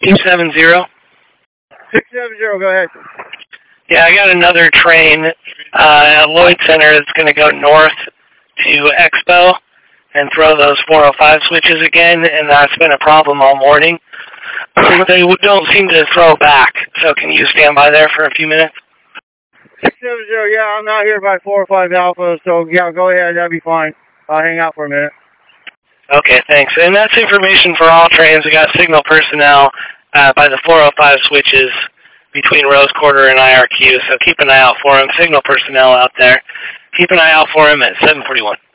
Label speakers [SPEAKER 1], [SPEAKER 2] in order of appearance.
[SPEAKER 1] 270.
[SPEAKER 2] 670, go ahead.
[SPEAKER 1] Yeah, I got another train at Lloyd Center that's going to go north to Expo and throw those 405 switches again, and that's been a problem all morning. They don't seem to throw back, so can you stand by there for a few minutes?
[SPEAKER 2] 670, yeah, I'm not here by 405 Alpha, so yeah, go ahead, that'll be fine. I'll hang out for a minute.
[SPEAKER 1] Okay, thanks. And that's information for all trains. We got signal personnel by the 405 switches between Rose Quarter and IRQ, so keep an eye out for them. Signal personnel out there. Keep an eye out for them at 741.